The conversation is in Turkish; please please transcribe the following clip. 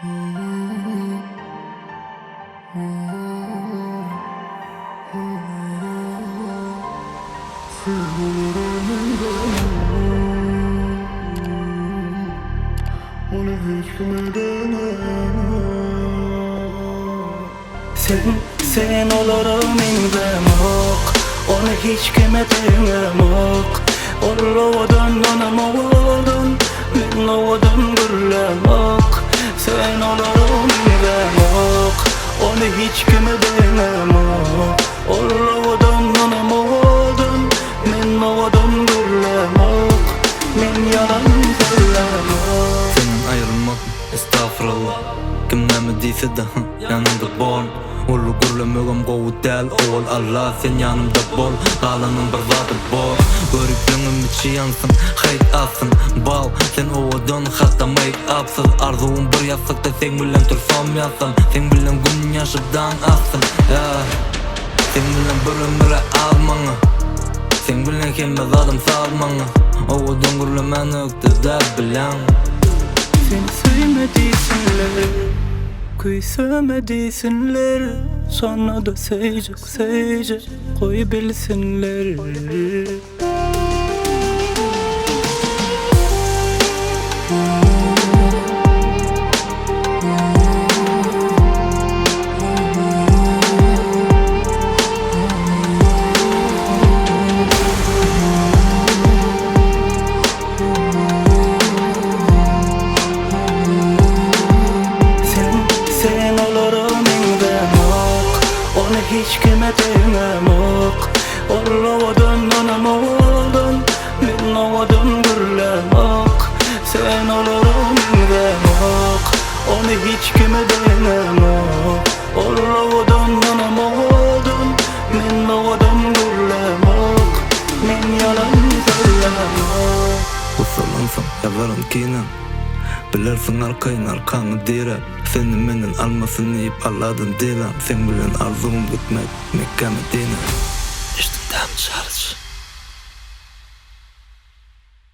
Sen olurum indem ok, onu hiç kime demem ok. Oğlum anam oğlum, men oğlum gürlem ok. Sen olurum indem ok, onu hiç kime demem ok. Oğlum anam oğlum, men oğlum gürlem ok. Men yalan söylem ok. Senin ayrılmak estağfurullah. Kim näme diýse de yanımda bol. Ulu gürlemegem gowy däl ol Allah sen yanımda bol. Galanın bir zady bol. Görüklüňim içi yansın, hayt alsın bal. Sen owadan hatta make upsız. Arzuwum bir ýaşakda sen bilen tursam ýaşam. Sen bilen gün ýaşypdan aksın. Sen bilen bir ömre almaňa. Sen bilen hemme zadym salmaňa. Owadan gürlemän ökde däl bilen. Seni sevmedisinler, kuy sevmedisinler. Sonra da sevecek koy bilsinler. Sen olurum indem ok, onu hiç kime demem ok. Oğlum anam oğlum, men oğlum gürlem ok. Sen olurum indem ok, onu hiç kime demem ok. Oğlum anam oğlum, men oğlum gürlem ok. Men yalan söylem ok. Usalansam yazarım kinen. Bilersin arkayın arkanı direm. Seni menden almasın deyip alladın dilen. Sen bilen arzum gitmek Mekke Medine. İşte tam çarşı.